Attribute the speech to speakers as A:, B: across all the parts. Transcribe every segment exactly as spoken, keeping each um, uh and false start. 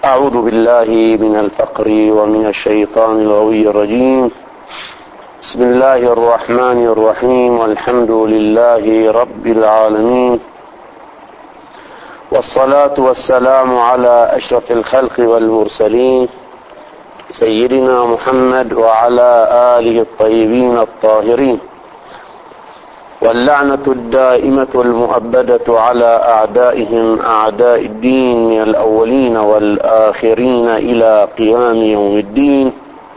A: أعوذ بالله من الفقر ومن الشيطان الغوي الرجيم. بسم الله الرحمن الرحيم، والحمد لله رب العالمين، والصلاة والسلام على أشرف الخلق والمرسلين سيدنا محمد وعلى آله الطيبين الطاهرين، واللعنة الدائمة المؤبدة على أعدائهم أعداء الدين من الأولين والآخرين إلى قيام يوم الدين.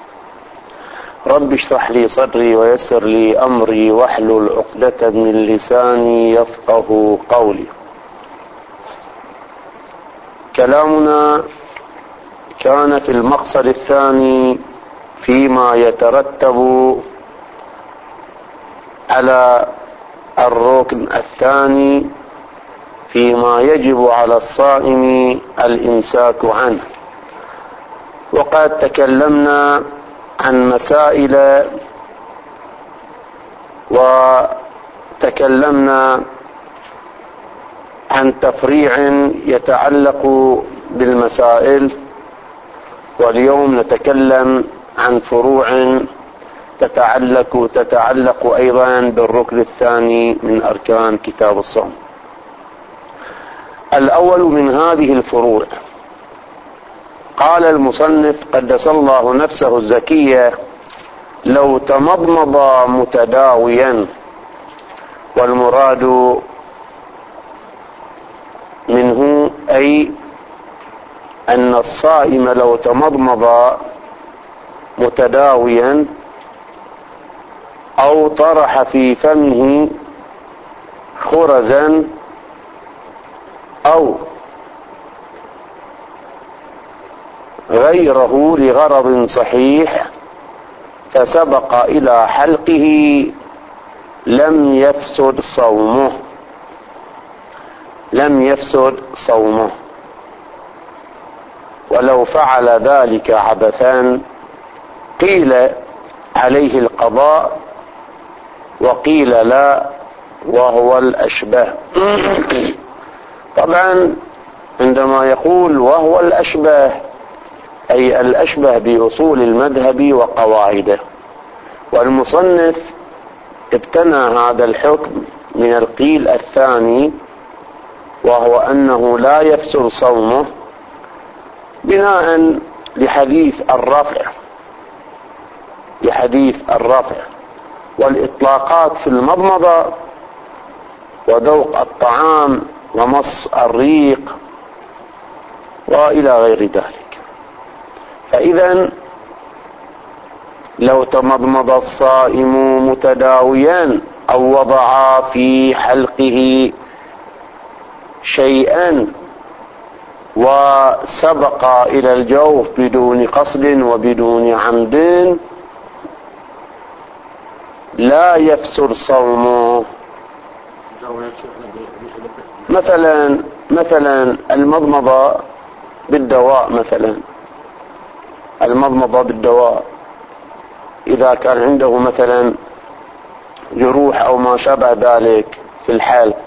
A: رب اشرح لي صدري ويسر لي أمري واحلل عقدة من لساني يفقه قولي. كلامنا كان في المقصد الثاني فيما يترتب على الركن الثاني، فيما يجب على الصائم الإمساك عنه. وقد تكلمنا عن مسائل وتكلمنا عن تفريع يتعلق بالمسائل، واليوم نتكلم عن فروع تتعلق تتعلق أيضا بالركن الثاني من أركان كتاب الصوم. الأول من هذه الفروع، قال المصنف قدس الله نفسه الزكية: لو تمضمض متداويا. والمراد منه أي أن الصائم لو تمضمض متداويا أو طرح في فمه خرزا أو غيره لغرض صحيح فسبق إلى حلقه لم يفسد صومه لم يفسد صومه ولو فعل ذلك عبثا قيل عليه القضاء، وقيل لا، وهو الأشبه. طبعا عندما يقول وهو الأشبه أي الأشبه بأصول المذهب وقواعده. والمصنف ابتنى هذا الحكم من القيل الثاني، وهو أنه لا يفسد صومه، بناء لحديث الرفع لحديث الرفع والإطلاقات في المضمضة وذوق الطعام ومص الريق وإلى غير ذلك. فإذا لو تمضمض الصائم متداويا أو وضع في حلقه شيئا وسبق إلى الجوف بدون قصد وبدون عمد لا يفسد صومه. مثلا مثلا المضمضة بالدواء مثلا المضمضة بالدواء إذا كان عنده مثلا جروح أو ما شابه ذلك في الحلق،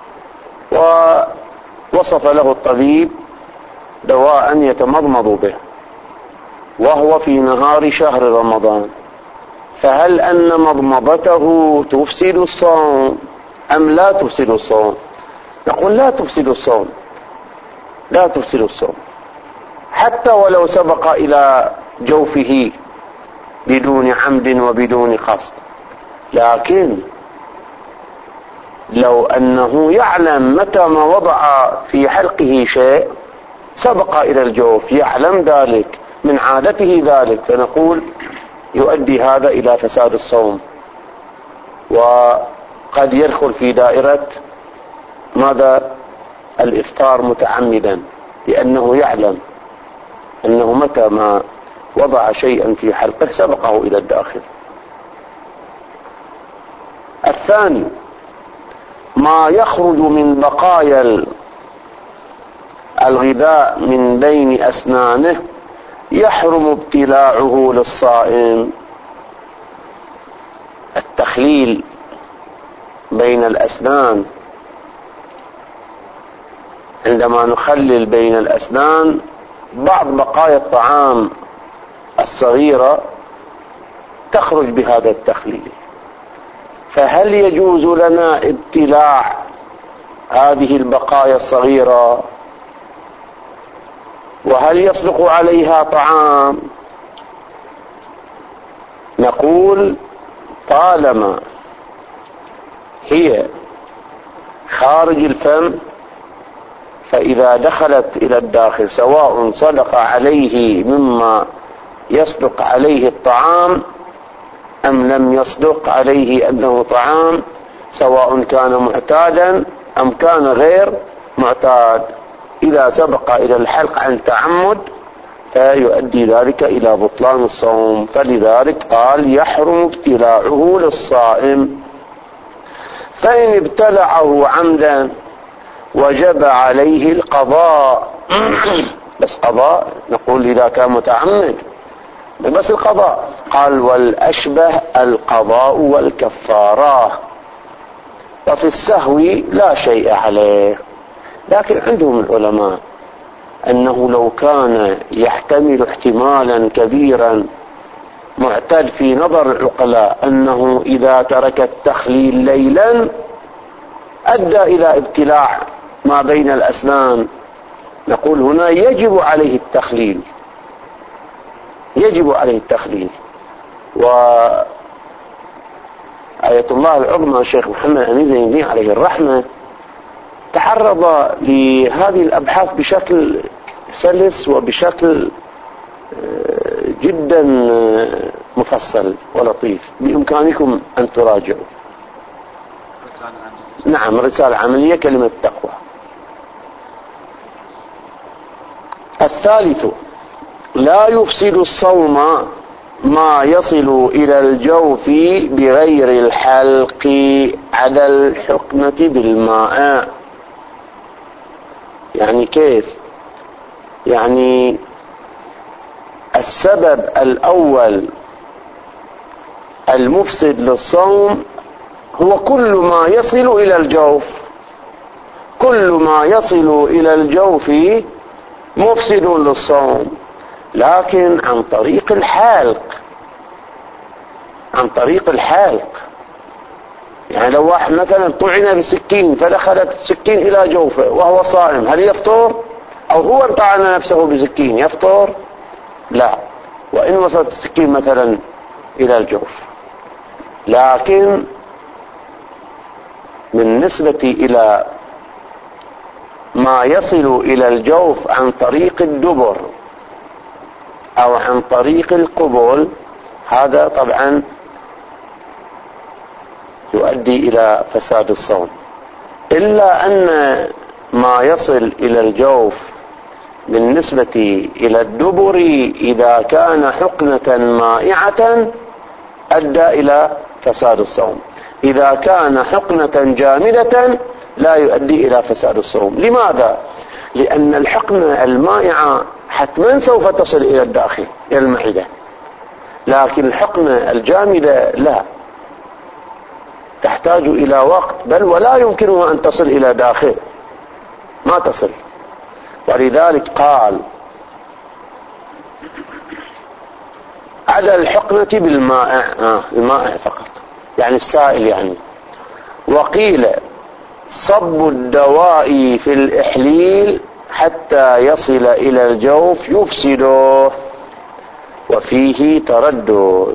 A: ووصف له الطبيب دواء يتمضمض به وهو في نهار شهر رمضان، فهل أن مضمضته تفسد الصوم أم لا تفسد الصوم؟ نقول لا تفسد الصوم لا تفسد الصوم حتى ولو سبق إلى جوفه بدون عمد وبدون قصد. لكن لو أنه يعلم متى ما وضع في حلقه شيء سبق إلى الجوف، يعلم ذلك من عادته ذلك، فنقول يؤدي هذا إلى فساد الصوم، وقد يدخل في دائرة ماذا؟ الإفطار متعمدا، لأنه يعلم أنه متى ما وضع شيئا في حلقه سبقه إلى الداخل. الثاني ما يخرج من بقايا الغذاء من بين أسنانه يحرم ابتلاعه للصائم. التخليل بين الأسنان، عندما نخلل بين الأسنان بعض بقايا الطعام الصغيرة تخرج بهذا التخليل، فهل يجوز لنا ابتلاع هذه البقايا الصغيرة؟ وهل يصدق عليها طعام؟ نقول طالما هي خارج الفم، فإذا دخلت إلى الداخل سواء صدق عليه مما يصدق عليه الطعام أم لم يصدق عليه أنه طعام، سواء كان معتادا أم كان غير معتاد، إذا سبق إلى الحلق عن تعمد فيؤدي ذلك إلى بطلان الصوم. فلذلك قال يحرم ابتلاعه للصائم. فإن ابتلعه عمدا وجب عليه القضاء. بس قضاء، نقول إذا كان متعمد بس القضاء. قال والأشبه القضاء والكفارة، وفي السهو لا شيء عليه. لكن عندهم العلماء أنه لو كان يحتمل احتمالا كبيرا معتد في نظر العقلاء أنه إذا ترك التخليل ليلا أدى إلى ابتلاع ما بين الأسنان، نقول هنا يجب عليه التخليل، يجب عليه التخليل. وآية الله العظمى الشيخ محمد أمين زين الدين عليه الرحمة تعرض لهذه الأبحاث بشكل سلس وبشكل جدا مفصل ولطيف، بإمكانكم أن تراجعوا. نعم، رسالة عملية كلمة تقوى. الثالث لا يفسد الصوم ما يصل إلى الجوف بغير الحلق على الحقنة بالماء. يعني كيف؟ يعني السبب الأول المفسد للصوم هو كل ما يصل إلى الجوف، كل ما يصل إلى الجوف مفسد للصوم، لكن عن طريق الحلق، عن طريق الحلق. يعني لو واحد مثلا طعن بسكين فدخلت السكين إلى جوفه وهو صائم، هل يفطر؟ أو هو طعن نفسه بسكين يفطر؟ لا، وإن وصلت السكين مثلا إلى الجوف. لكن بالنسبة إلى ما يصل إلى الجوف عن طريق الدبر أو عن طريق القبول، هذا طبعا يؤدي إلى فساد الصوم، إلا أن ما يصل إلى الجوف بالنسبة إلى الدبر إذا كان حقنة مائعة أدى إلى فساد الصوم. إذا كان حقنة جامدة لا يؤدي إلى فساد الصوم. لماذا؟ لأن الحقنة المائعة حتما سوف تصل إلى الداخل إلى المعدة، لكن الحقنة الجامدة لا، تحتاج إلى وقت، بل ولا يمكنها أن تصل إلى داخل، ما تصل. ولذلك قال على الحقنة بالماء، آه الماء فقط، يعني السائل يعني. وقيل صب الدواء في الإحليل حتى يصل إلى الجوف يفسده، وفيه تردد.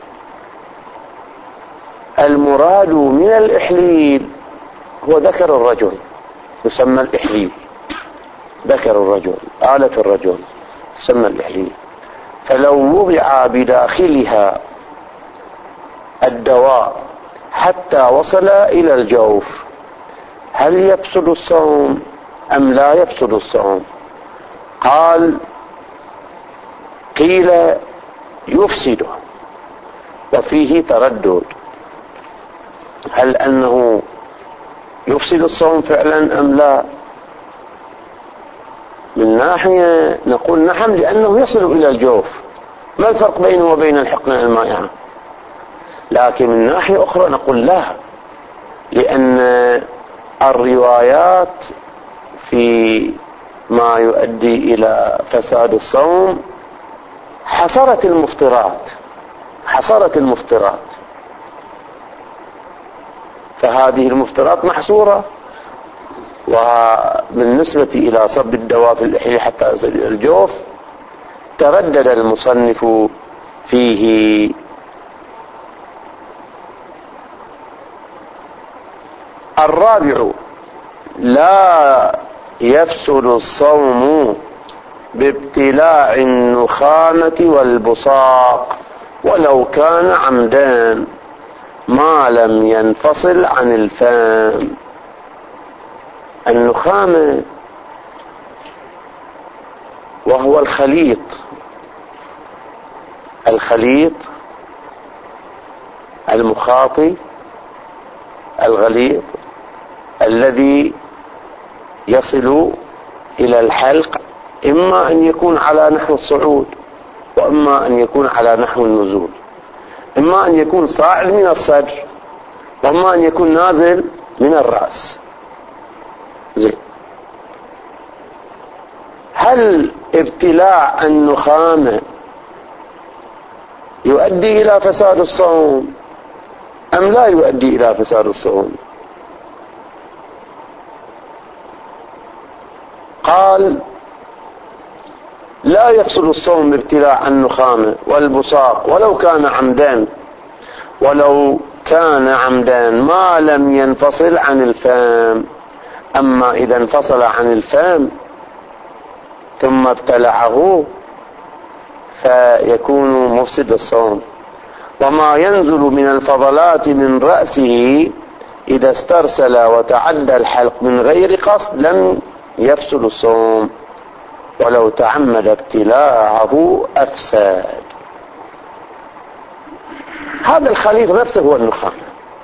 A: المراد من الإحليل هو ذكر الرجل، يسمى الإحليل، ذكر الرجل، آلة الرجل يسمى الإحليل. فلو وضع بداخلها الدواء حتى وصل إلى الجوف هل يفسد الصوم أم لا يفسد الصوم؟ قال قيل يفسده، وفيه تردد، هل أنه يفسد الصوم فعلا أم لا؟ من ناحية نقول نعم، لأنه يصل إلى الجوف، ما الفرق بينه وبين الحقنة المائعة؟ لكن من ناحية أخرى نقول لا، لأن الروايات في ما يؤدي إلى فساد الصوم حصرت المفطرات حصرت المفطرات فهذه المفطرات محصورة. وبالنسبة إلى صب الدواء في اللحية حتى يصل إلى الجوف تردد المصنف فيه. الرابع: لا يفسد الصوم بابتلاع النخامة والبصاق ولو كان عمدان ما لم ينفصل عن الفم. النخامة وهو الخليط الخليط المخاطي الغليظ الذي يصل إلى الحلق، إما أن يكون على نحو الصعود وإما أن يكون على نحو النزول، إما أن يكون صاعد من الصدر وإما أن يكون نازل من الرأس. زين، هل ابتلاع النخامة يؤدي إلى فساد الصوم أم لا يؤدي إلى فساد الصوم؟ قال: لا يفسد الصوم بابتلاع النخامة والبصاق ولو كان عمدان ولو كان عمدان ما لم ينفصل عن الفم. أما إذا انفصل عن الفم ثم ابتلعه فيكون مفسد الصوم. وما ينزل من الفضلات من رأسه إذا استرسل وتعدى الحلق من غير قصد لم يفسد الصوم، ولو تعمد ابتلاعه أفسد. هذا الخليط نفسه هو النخامة.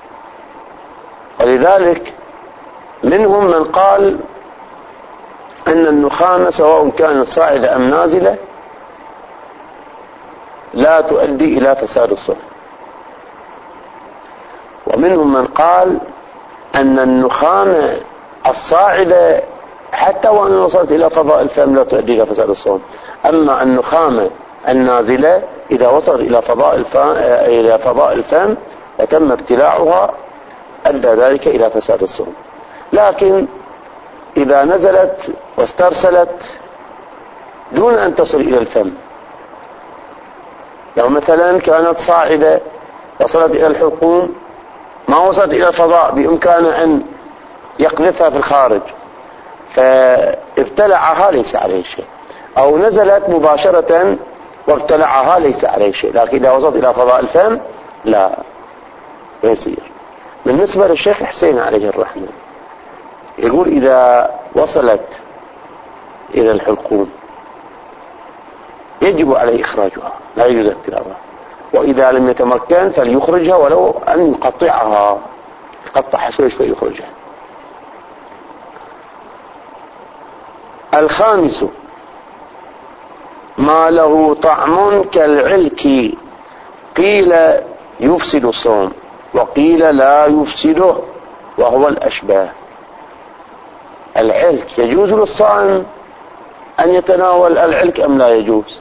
A: ولذلك منهم من قال أن النخامة سواء كانت صاعدة أم نازلة لا تؤدي إلى فساد الصوم، ومنهم من قال أن النخامة الصاعدة حتى وأن وصلت إلى فضاء الفم لا تؤدي إلى فساد الصوم، أما النخامة النازلة إذا وصلت إلى فضاء الفم إلى فضاء الفم وتم ابتلاعها أدى ذلك إلى فساد الصوم. لكن إذا نزلت واسترسلت دون أن تصل إلى الفم، لو مثلا كانت صاعدة وصلت إلى الحلقوم ما وصلت إلى الفضاء بإمكانه أن يقذفها في الخارج فابتلعها ليس عليه شيء، أو نزلت مباشرة وابتلعها ليس عليه شيء، لكن إذا وصلت إلى فضاء الفم لا يصير. بالنسبة للشيخ حسين عليه الرحمة يقول إذا وصلت إلى الحلقوم يجب عليه إخراجها، لا يجوز ابتلاعها، وإذا لم يتمكن فليخرجها ولو أن يقطعها، يقطعها شوي شوي يخرجها. الخامس: ما له طعم كالعلك قيل يفسد الصوم وقيل لا يفسده، وهو الأشباه. العلك يجوز للصائم أن يتناول العلك أم لا يجوز؟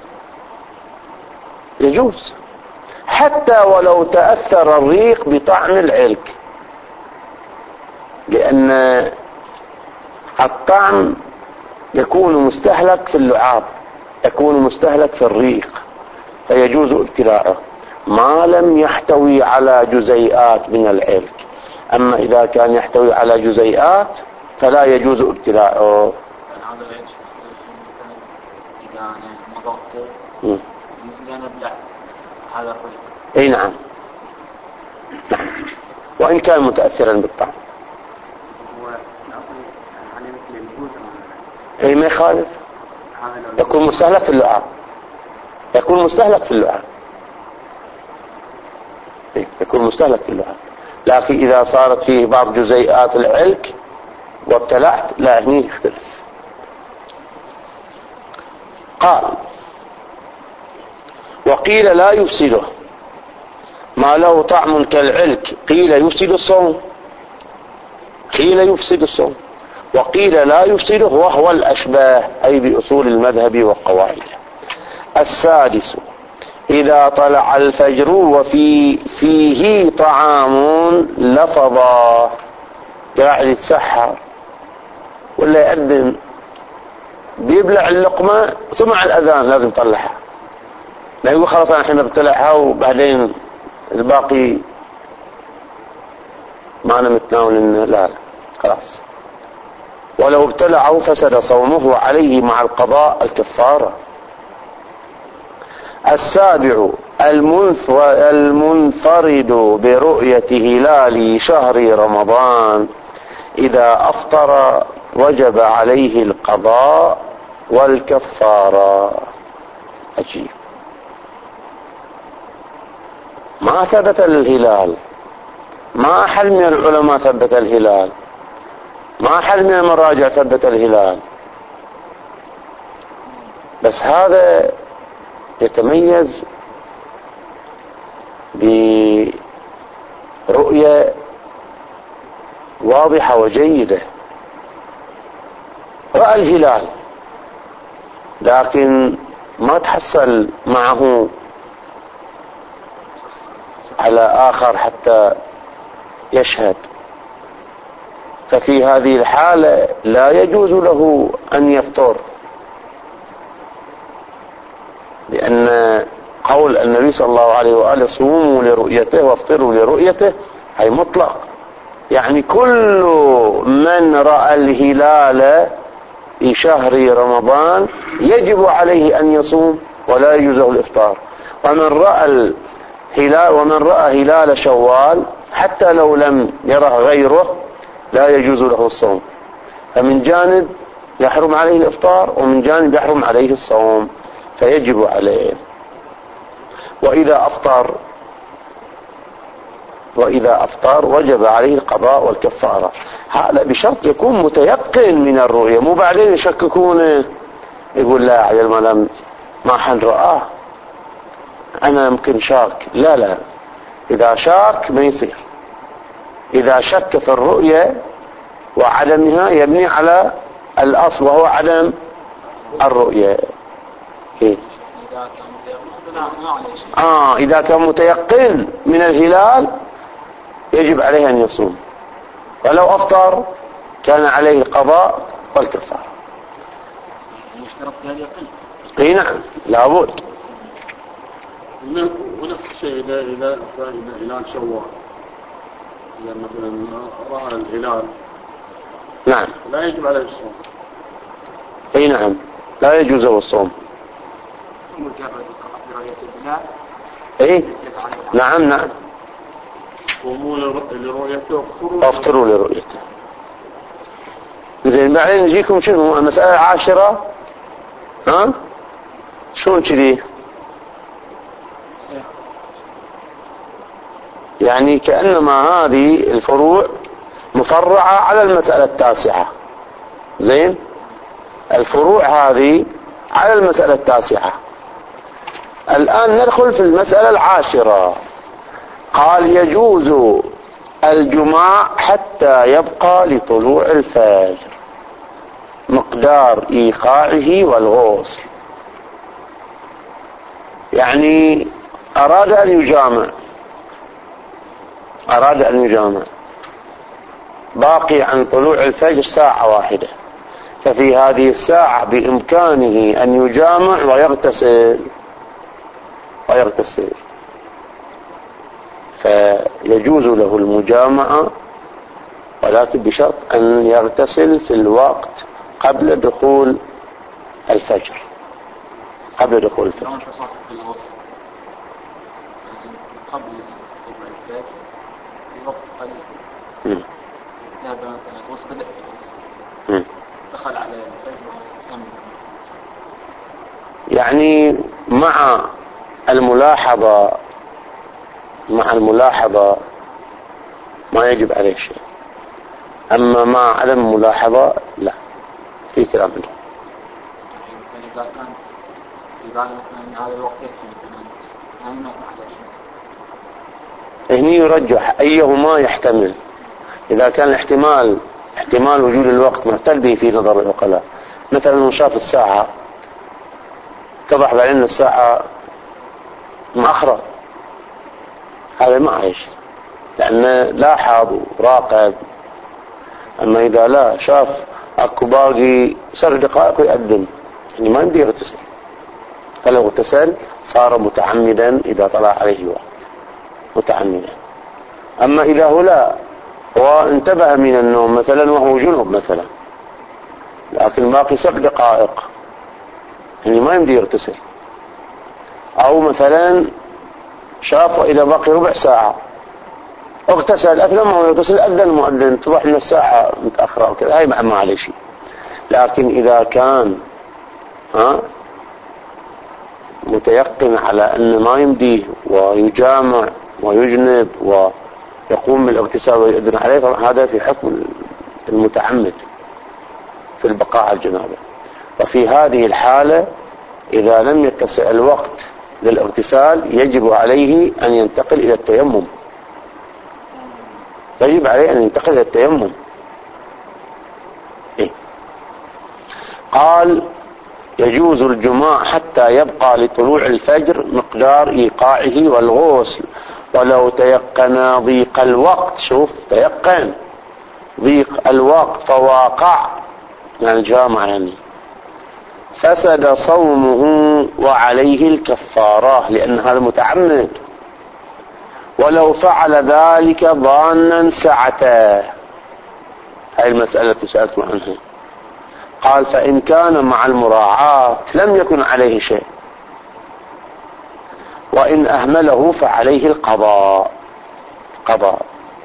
A: يجوز، حتى ولو تأثر الريق بطعم العلك، لأن الطعم يكون مستهلك في اللعاب، يكون مستهلك في الريق، فيجوز ابتلاعه ما لم يحتوي على جزيئات من العلك. أما إذا كان يحتوي على جزيئات فلا يجوز ابتلاعه.
B: إذا أنا مضغته مثل أنا أبلع هذا الريق.
A: أي نعم، نعم، وإن كان متأثرا بالطعم.
B: هو الأصل على مثل البودرة.
A: أي ما يخالف، يكون مستهلك في اللعاب، يكون مستهلك في اللعاب، يكون مستهلك في اللعاب. لكن إذا صارت فيه بعض جزيئات العلك وابتلعت لا، هني يختلف. قال: وقيل لا يفسده ما له طعم كالعلك قيل يفسد الصوم، قيل يفسد الصوم، وقيل لا يفسده وهو الأشباه أي بأصول المذهب وقواعده. السادس إذا طلع الفجر وفي فيه طعام لفظا، قاعد يتسحر ولا يأذن بيبلع اللقمة سمع الأذان لازم يطلعها، لا يقول خلاص أنا الحين بطلعها وبعدين الباقي ما أنا متناول. لا لا خلاص، ولو ابتلعه فسد صومه وعليه مع القضاء الكفارة. السابع المنفرد برؤية هلال شهر رمضان إذا أفطر وجب عليه القضاء والكفارة. عجيب، ما ثبت الهلال، ما أحد من العلماء ثبت الهلال، ما أحد من المراجع ثبت الهلال، بس هذا يتميز برؤية واضحة وجيدة، رأى الهلال لكن ما تحصل معه على آخر حتى يشهد، ففي هذه الحالة لا يجوز له أن يفطر، لأن قول النبي صلى الله عليه وآله صوموا لرؤيته وافطروا لرؤيته هي مطلق، يعني كل من رأى الهلال في شهر رمضان يجب عليه أن يصوم ولا يجوز له الإفطار، ومن رأى الهلال ومن رأى هلال شوال حتى لو لم يره غيره لا يجوز له الصوم، فمن جانب يحرم عليه الإفطار ومن جانب يحرم عليه الصوم، فيجب عليه. وإذا أفطر وإذا أفطر وجب عليه القضاء والكفارة، هذا بشرط يكون متيقن من الرؤية، مو بعدين يشككونه يقول لا عيال ما لم ما حد رآه أنا يمكن شاك. لا لا، إذا شاك ما يصير، إذا شك في الرؤية وعدمها يبني على الأصل وهو عدم الرؤية. إيه؟ آه إذا كان متيقن من الهلال يجب عليه أن يصوم، ولو أفطر كان عليه القضاء والكفارة. اي نعم لابد.
C: ونفس الشيء إذا إذا هلال شوال، إذا مثلا رأى الهلال
A: نعم
C: لا يجب عليه الصوم.
A: اي نعم لا يجوز له الصوم. اي نعم نعم
C: صوموا لرؤيته
A: وافطروا لرؤيته. زين بعدين نجيكم شنو المسألة العاشرة؟ ها شلون كذي؟ يعني كأنما هذه الفروع مفرعة على المسألة التاسعة. زين الفروع هذه على المسألة التاسعة. الآن ندخل في المسألة العاشرة. قال يجوز الجماع حتى يبقى لطلوع الفجر مقدار إيقاعه والغسل، يعني أراد أن يجامع أراد أن يجامع باقي عن طلوع الفجر ساعة واحدة، ففي هذه الساعة بإمكانه أن يجامع ويغتسل ويغتسل فيجوز له المجامعة، ولكن بشرط أن يغتسل في الوقت قبل دخول الفجر قبل دخول الفجر
B: قبل طلوع الفجر في وقت قليل ذهب مثلا الغسل بدأ في الغسل دخل على الفجر وكمل،
A: يعني مع الملاحظة مع الملاحظة ما يجب عليه شيء، أما مع عدم الملاحظة لا في كلام منه.
B: يعني إذا كان في بعض مثلا هذا الوقت يكفي مثلا يعني ما على شيء،
A: هني يرجح أيهما يحتمل. إذا كان الاحتمال احتمال وجود الوقت محتل به في نظر العقلاء. مثلا من شاف الساعة اتضح بأن الساعة مأخرة، هذا ما عايش لأنه لاحظ وراقب. أما إذا لا شاف أكو باقي سبع دقائق ويأذن، يعني ما يمدي يغتسل، فلو اغتسل صار متعمدا إذا طلع عليه الوقت متعمدا. أما إذا هو لا وانتبه من النوم مثلا وهو جنب مثلا، لكن باقي سبع دقائق يعني ما يمدي يغتسل، أو مثلا شاف إذا باقي ربع ساعة اغتسل، أثناء ما هو يغتسل أذن المؤذن، تضح أن الساعة متأخرة وكذا، هاي ما عليه شيء. لكن إذا كان ها متيقن على أن ما يمديه ويجامع ويجنب ويقوم بالاغتسال ويؤذن عليه، طبعا هذا في حكم المتعمد في البقاء على الجنابة. وفي هذه الحالة إذا لم يتسع الوقت للاغتسال يجب عليه أن ينتقل إلى التيمم، يجب عليه أن ينتقل إلى التيمم. إيه؟ قال يجوز الجماع حتى يبقى لطلوع الفجر مقدار إيقاعه والغسل ولو تيقن ضيق الوقت. شوف تيقن ضيق الوقت فواقع يعني الجامع، يعني فسد صومه وعليه الكفارة لأن هذا متعمد، ولو فعل ذلك ظانا سعته. هاي المسألة سألت عنها. قال فإن كان مع المراعاة لم يكن عليه شيء، وإن أهمله فعليه القضاء. قضاء.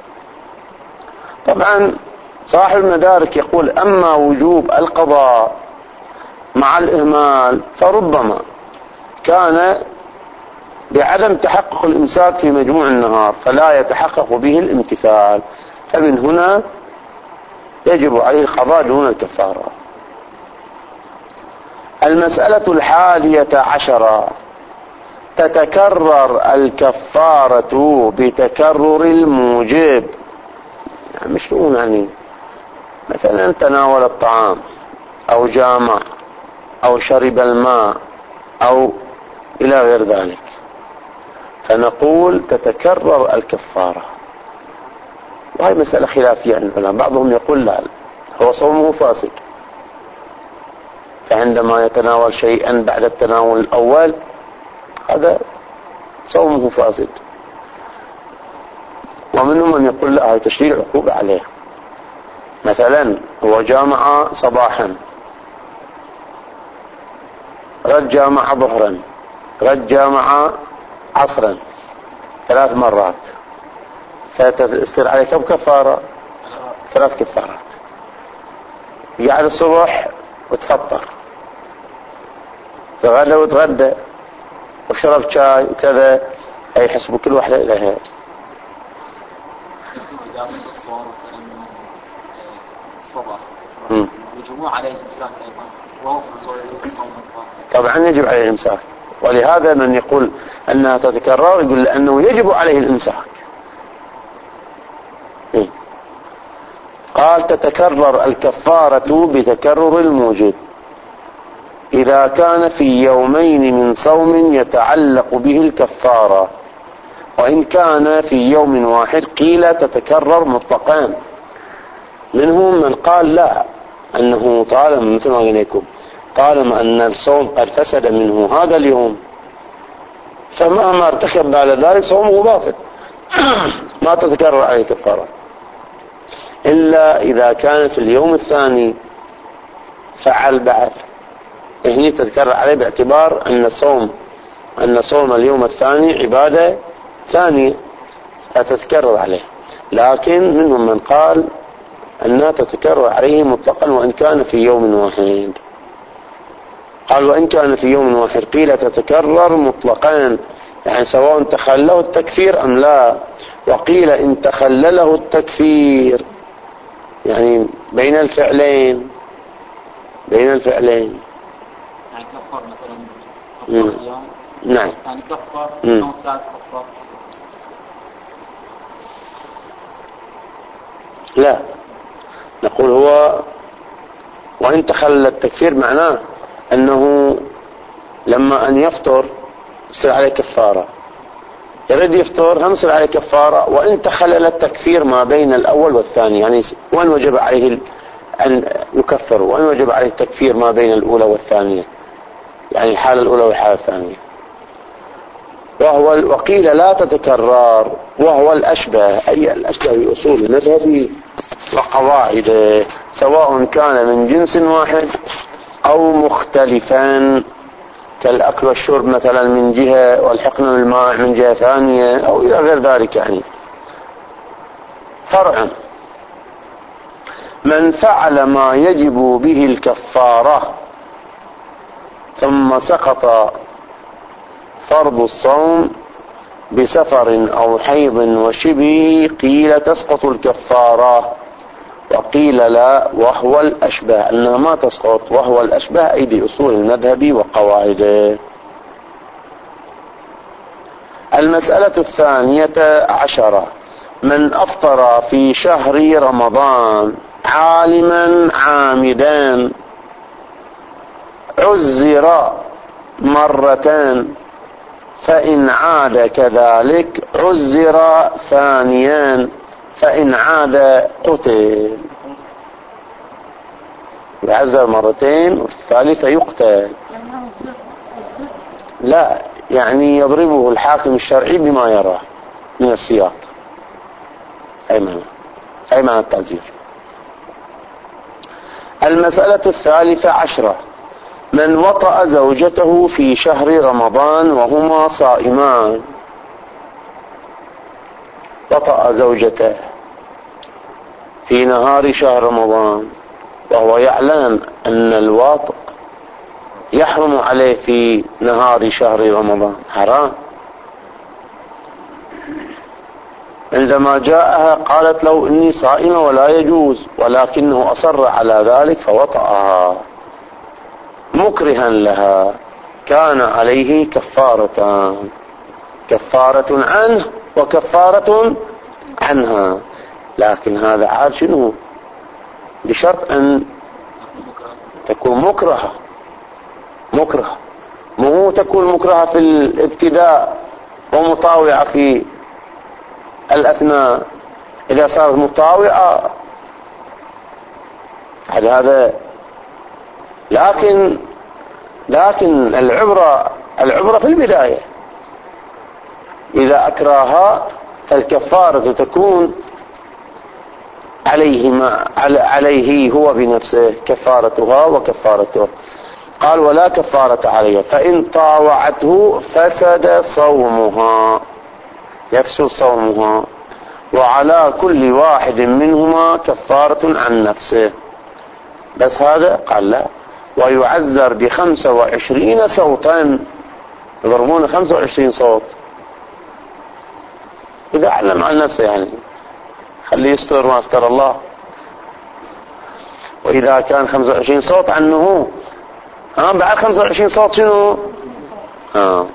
A: طبعا صاحب المدارك يقول أما وجوب القضاء مع الإهمال فربما كان بعدم تحقق الإمساك في مجموع النهار فلا يتحقق به الامتثال، فمن هنا يجب عليه القضاء دون الكفارة. المسألة الحادية عشرة تتكرر الكفارة بتكرر الموجب. يعني شلون؟ يعني مثلا تناول الطعام أو جامع أو شرب الماء أو إلى غير ذلك، فنقول تتكرر الكفارة. وهي مسألة خلافية عند العلماء، بعضهم يقول لا هو صومه فاسد، فعندما يتناول شيئا بعد التناول الأول هذا صومه فاسد. ومنهم من يقول لا هذا تشريع عقوبة عليه، مثلا هو جامع صباحا، رد جامع ظهرا، رد جامع عصرا، ثلاث مرات، فيصير عليه كم كفارة؟ ثلاث كفارات. يقعد الصبح وتفطر، تغدى وتغدى وشرب شاي وكذا، هي يحسبوا كل واحدة إليها.
B: الصباح وجموع عليه الإمساك أيضا وهو في صوم الفاسد.
A: طبعا يجب عليه الإمساك، ولهذا من يقول أنها تتكرر يقول لأنه يجب عليه الإمساك. إيه؟ قال تتكرر الكفارة بتكرر الموجب إذا كان في يومين من صوم يتعلق به الكفارة، وإن كان في يوم واحد قيل تتكرر مطلقان. منهم من قال لا، أنه طالما مثل ما قلنا لكم طالما أن الصوم قد فسد منه هذا اليوم فمهما ارتكب بعد ذلك صومه باطل ما تتكرر عليه كفارة، إلا إذا كان في اليوم الثاني فعل بعد، هنا تتكرر عليه باعتبار أن صوم أن صوم اليوم الثاني عبادة ثانية فتتكرر عليه. لكن منهم من قال أنها تتكرر عليه مطلقا وإن كان في يوم واحد. قال وإن كان في يوم واحد قيل تتكرر مطلقا، يعني سواء تخلله التكفير أم لا، وقيل إن تخلله التكفير يعني بين الفعلين بين الفعلين
B: يعني كفر مثلا كفر اليوم،
A: نعم،
B: يعني كفر يوم الثالث كفر.
A: لا نقول هو وإن تخلل التكفير معناه أنه لما أن يفطر يصير عليه كفارة، يريد يفطر هم يصير عليه كفارة، وإن تخلل التكفير ما بين الأول والثاني، يعني وإن وجب عليه أن يكفر وإن وجب عليه التكفير ما بين الأولى والثانية، يعني الحالة الأولى والحالة الثانية. وهو وقيل لا تتكرر وهو الأشبه، أي الأشبه بأصول المذهب وقواعده، سواء كان من جنس واحد أو مختلفا، كالأكل والشرب مثلا من جهة والحقن بالماء من جهة ثانية أو إلى غير ذلك. يعني فرع: من فعل ما يجب به الكفارة ثم سقط فرض الصوم بسفر أو حيض وشبه قيل تسقط الكفارة، وقيل لا وهو الأشبه، أنها ما تسقط وهو الأشبه، أي بأصول المذهب وقواعده. المسألة الثانية عشرة: من أفطر في شهر رمضان عالما عامدا عزر مرتان، فإن عاد كذلك عزر ثانيا، فإن عاد قتل. يعزر مرتين والثالثة يقتل. لا، يعني يضربه الحاكم الشرعي بما يراه من السياط. أي معنى أي معنى التعزير. المسألة الثالثة عشرة: من وطأ زوجته في شهر رمضان وهما صائمان. وطأ زوجته في نهار شهر رمضان وهو يعلم أن الواطئ يحرم عليه في نهار شهر رمضان، حرام. عندما جاءها قالت له إني صائمة ولا يجوز، ولكنه أصر على ذلك فوطأها مكرها لها، كان عليه كفارتان: كفارة عنه وكفارة عنها. لكن هذا عاد شنو؟ بشرط أن تكون مكرهة مكرهة مو تكون مكرهة في الابتداء ومطاوعة في الأثناء. إذا صارت مطاوعة هذا. لكن لكن العبرة العبرة في البداية. إذا أكراها فالكفارة تكون عليه ما عليه هو بنفسه، كفارتها وكفارته. قال: ولا كفارة عليها، فإن طاوعته فسد صومها، يفسد صومها، وعلى كل واحد منهما كفارة عن نفسه. بس هذا قال لا، ويعزر بخمسة وعشرين صوتا، يضربون خمسة وعشرين صوت. إذا علم عن نفسه يعني خليه يستر ما استر الله. وإذا كان خمسة وعشرين صوت عنه ها بعد خمسة وعشرين صوت شنو؟ ها.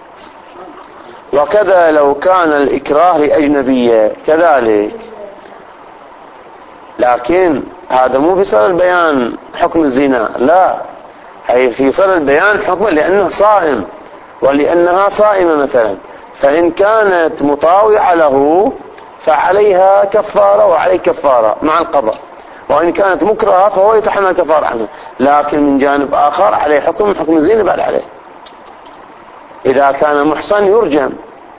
A: وكذا لو كان الإكراه لأجنبية كذلك. لكن هذا مو في صدد البيان حكم الزنا، لا، هي في صدد البيان حكم لأنه صائم ولأنها صائمة مثلا. فإن كانت مطاوعة له فعليها كفارة وعليه كفارة مع القضاء، وإن كانت مكرهة فهو يتحمل كفارة عنها. لكن من جانب آخر عليه حكم حكم الزنا بعد عليه. إذا كان محصن يرجم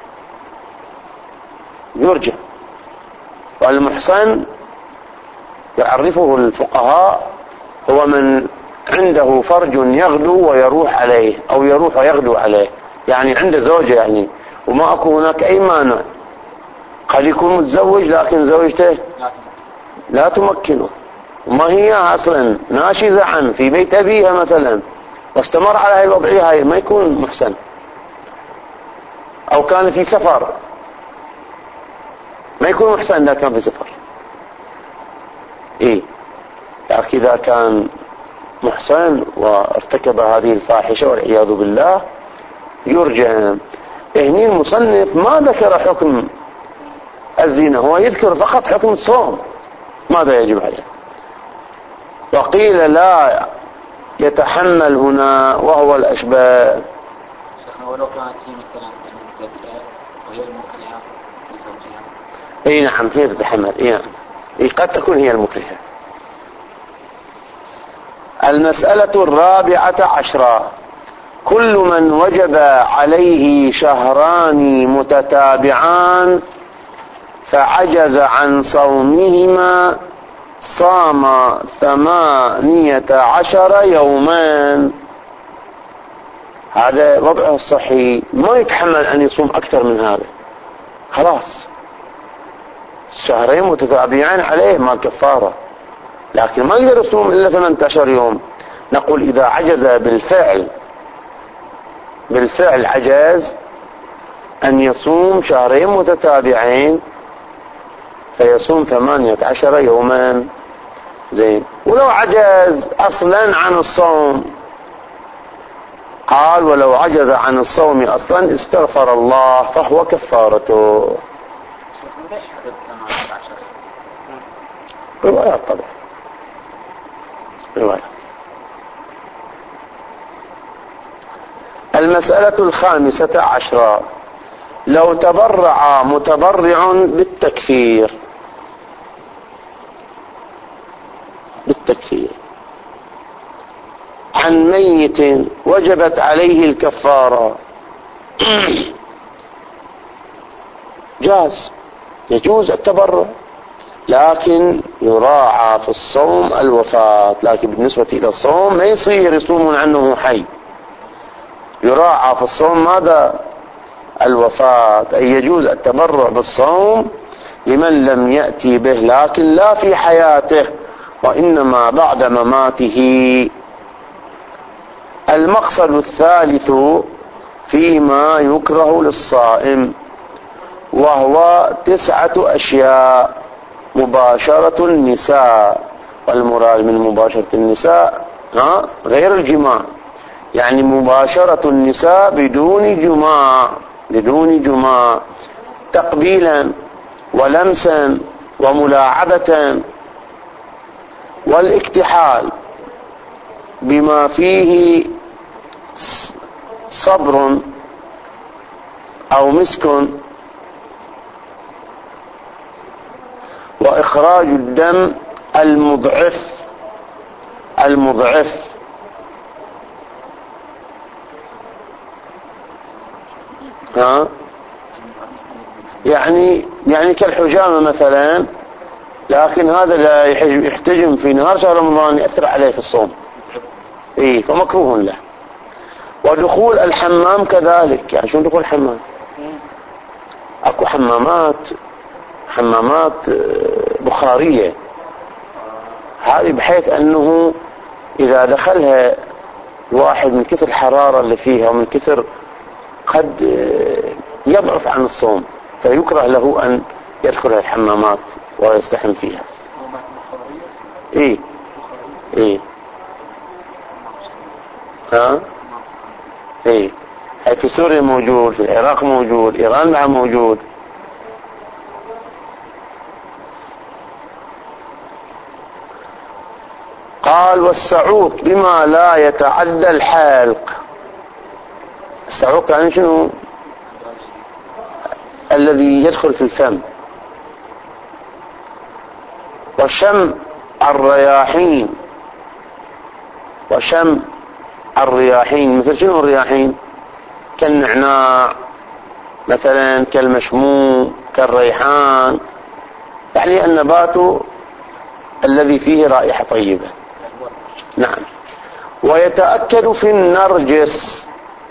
A: يرجم والمحصن يعرفه الفقهاء هو من عنده فرج يغدو ويروح عليه أو يروح ويغدو عليه، يعني عنده زوجة يعني وما أكون هناك أي مانع. قد يكون متزوج لكن زوجته لا تمكنه وما هي أصلا ناشزة عنه في بيت أبيها مثلا، واستمر على هذه الوضعية، هاي ما يكون محسن. أو كان في سفر ما يكون محسن إذا كان في سفر. إيه، لكن إذا كان محسن وارتكب هذه الفاحشة والعياذ بالله يرجم. هنا المصنف ما ذكر حكم الزنا، هو يذكر فقط حكم الصوم ماذا يجب عليه. وقيل لا يتحمل هنا وهو الأشباه.
B: شيخنا ولو كانت هي مثلا المبتدئة وهي المكرهة لزوجها.
A: اي نعم هي تتحمل. اي نعم إيه قد تكون هي المكرهة. المسألة الرابعة عشرة: كل من وجب عليه شهران متتابعان فعجز عن صومهما صام ثمانية عشر يوما. هذا وضعه الصحي، ما يتحمل أن يصوم أكثر من هذا، خلاص شهرين متتابعين عليه ما كفارة، لكن ما يقدر يصوم إلا ثمانية عشر يوم. نقول إذا عجز بالفعل بالفعل عجز أن يصوم شهرين متتابعين فيصوم ثمانية عشر يوما. زين. ولو عجز أصلا عن الصوم، قال ولو عجز عن الصوم أصلا استغفر الله فهو كفارته.
B: ليش حدد ثمانية عشر؟
A: روايات طبعا روايات. المسألة الخامسة عشرة: لو تبرع متبرع بالتكفير بالتكفير عن ميت وجبت عليه الكفارة جاز، يجوز التبرع، لكن يراعى في الصوم الوفاة. لكن بالنسبة إلى الصوم ما يصير يصوم عنه حي، يراعى في الصوم ماذا؟ الوفاة. أي يجوز التبرع بالصوم لمن لم يأتي به، لكن لا في حياته وإنما بعد مماته. المقصد الثالث فيما يكره للصائم، وهو تسعة أشياء: مباشرة النساء، والمراد من مباشرة النساء ها غير الجماع، يعني مباشرة النساء بدون جماع بدون جماع تقبيلا ولمسا وملاعبة، والاكتحال بما فيه صبر أو مسك، وإخراج الدم المضعف المضعف ها يعني يعني كالحجامة مثلا، لكن هذا لا يحتجم في نهار شهر رمضان يأثر عليه في الصوم، إيه فمكروه له. ودخول الحمام كذلك. يعني شو دخول الحمام؟ اكو حمامات حمامات بخارية، هذه بحيث انه اذا دخلها الواحد من كثر الحرارة اللي فيها ومن كثر قد يضعف عن الصوم، فيكره له ان يدخل الحمامات ويستحم فيها. ايه ايه ها ايه هاي في سوريا موجود، في العراق موجود، ايران معه موجود. قال والسعوط بما لا يتعدى الحلق. السعوط يعني شنو؟ الذي يدخل في الفم. وشم الرياحين وشم الرياحين مثل شنو الرياحين؟ كالنعناع مثلا، كالمشموم، كالريحان، يعني النبات الذي فيه رائحة طيبة. نعم. ويتأكد في النرجس،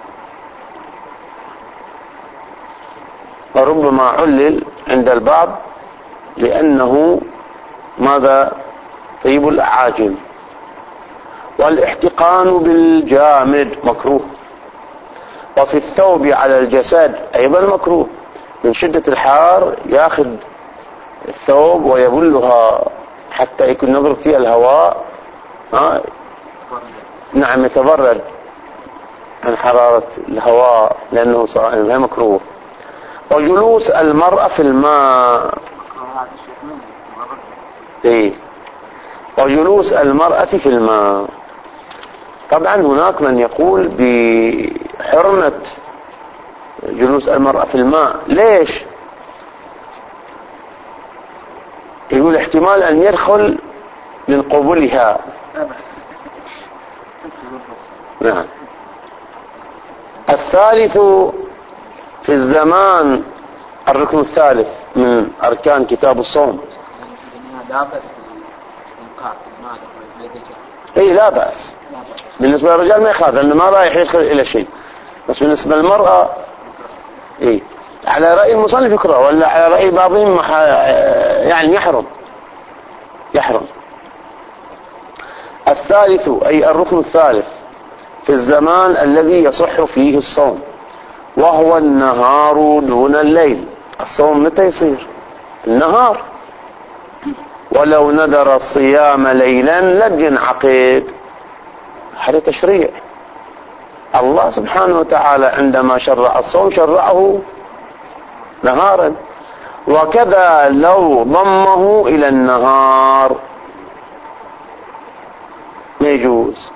A: وربما علل عند البعض لأنه ماذا؟ طيب الأعاجم. والاحتقان بالجامد مكروه. وفي الثوب على الجسد أيضا مكروه، من شدة الحار ياخذ الثوب ويبلها حتى يكون نضرب فيها الهواء ها؟ نعم يتبرد عن حرارة الهواء لأنه صائم، مكروه. وجلوس المرأة في الماء. إيه. وجلوس المرأة في الماء. طبعا هناك من يقول بحرمة جلوس المرأة في الماء. ليش؟ يقول احتمال أن يدخل من قبلها. نعم. الثالث في الزمان، الركن الثالث من أركان كتاب الصوم.
B: لا بأس بالاستنقاع في الماء للرجال.
A: اي لا بأس. بالنسبة للرجال ما يخاف لأنه ما رايح يدخل إلى شيء، بس بالنسبة للمرأة اي على رأي المصنف يكره، ولا على رأي بعضهم يعني يحرم يحرم. الثالث أي الركن الثالث في الزمان الذي يصح فيه الصوم، وهو النهار دون الليل. الصوم متى يصير؟ النهار. ولو نذر الصيام ليلا لم ينعقد. هذا تشريع الله سبحانه وتعالى، عندما شرع الصوم شرعه نهارا. وكذا لو ضمه إلى النهار ما يجوز،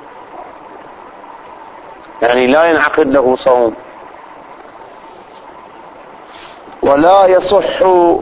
A: يعني لا ينعقد له صوم. ولا يصح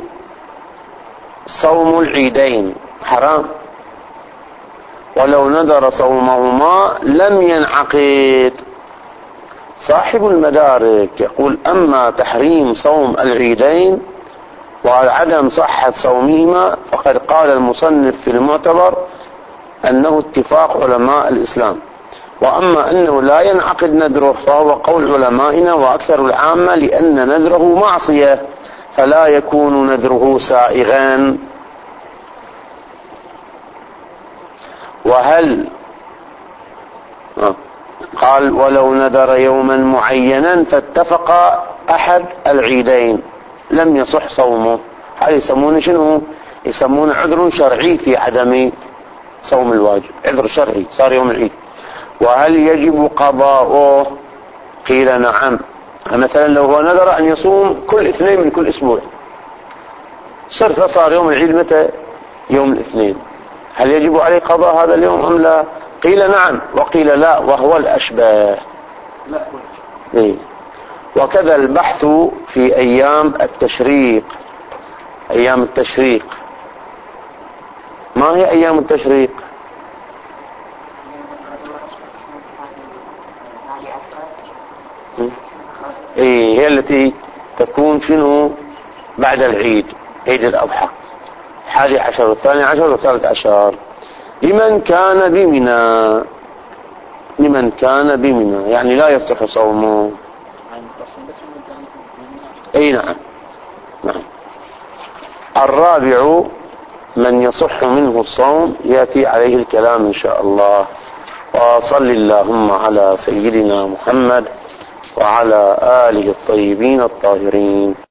A: صوم العيدين، حرام. ولو نذر صومهما لم ينعقد. صاحب المدارك يقول أما تحريم صوم العيدين وعدم صحة صومهما فقد قال المصنف في المعتبر أنه اتفاق علماء الإسلام. وأما أنه لا ينعقد نذره فهو قول علمائنا وأكثر العامة، لأن نذره معصية فلا يكون نذره سائغا. وهل قال ولو نذر يوما معينا فاتفق أحد العيدين لم يصح صومه. هذا يسمونه شنو؟ يسمونه عذر شرعي في عدم صوم الواجب، عذر شرعي، صار يوم العيد. وهل يجب قضاؤه؟ قيل نعم. مثلا لو هو نذر أن يصوم كل اثنين من كل أسبوع، صرف صار يوم العيد متى؟ يوم الاثنين، هل يجب عليه قضاء هذا اليوم أم لا؟ قيل نعم وقيل لا، وهو الأشبه.
C: لا.
A: إيه. وكذا البحث في أيام التشريق. أيام التشريق ما هي أيام التشريق؟ إيه، هي التي تكون شنو بعد العيد، عيد الأضحى، الحادي عشر والثاني عشر والثالث عشر. لمن كان بمنى، لمن كان بمنى يعني لا يصح صومه. اي نعم نعم. الرابع من يصح منه الصوم، يأتي عليه الكلام إن شاء الله. وصل اللهم على سيدنا محمد وعلى آله الطيبين الطاهرين.